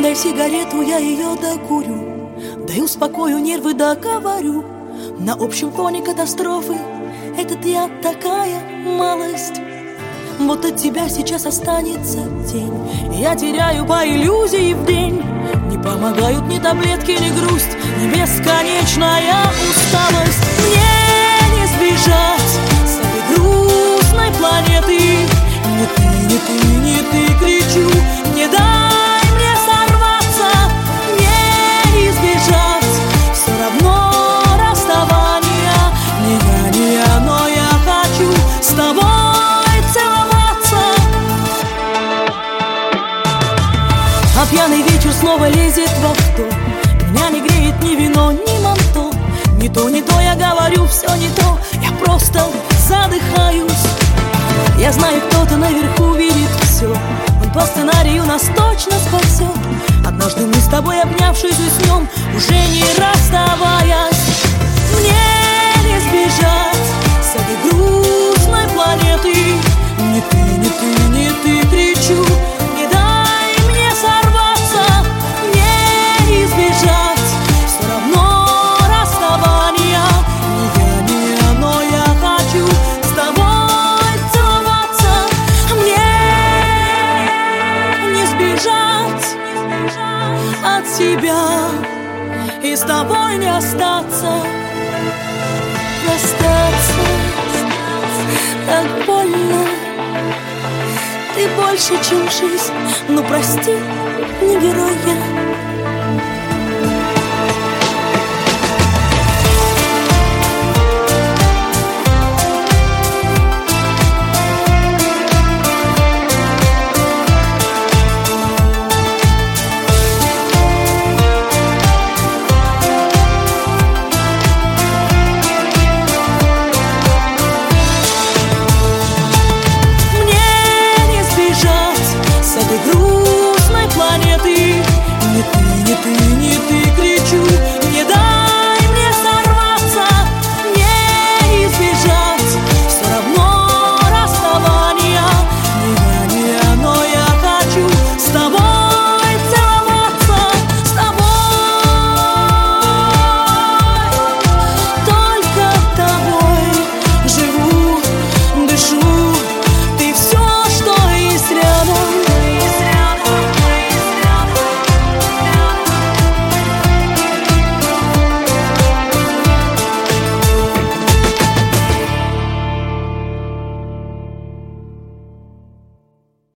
Дай сигарету, я ее докурю, дай успокою нервы, договорю. На общем фоне катастрофы этот я такая малость. Вот от тебя сейчас останется тень, я теряю по иллюзии в день. Не помогают ни таблетки, ни грусть, ни бесконечная усталость. Мне не сбежать с этой грустной планеты. Не ты, не ты, не ты, кричу, не дай мне сорваться. Мне не избежать все равно расставания. Не я, но я хочу с тобой целоваться. А пьяный вечер снова лезет в авто. Меня не греет ни вино, ни манто. Не то, я говорю, все не то. Я просто задыхаюсь. Я знаю, кто-то наверху видит все. Он по сценарию нас точно спасет. Однажды мы с тобой, обнявшись, уснем, уже не расставаясь. Мне не сбежать с этой грустной планеты. Не ты, не ты, не ты, кричу, не дай мне сорваться. Мне не избежать все равно расставания. Не я, но я хочу с тобой целоваться. Мне не сбежать от тебя и с тобой не остаться. Расстаться так больно. Ты больше, чем жизнь. Ну прости, не герой я.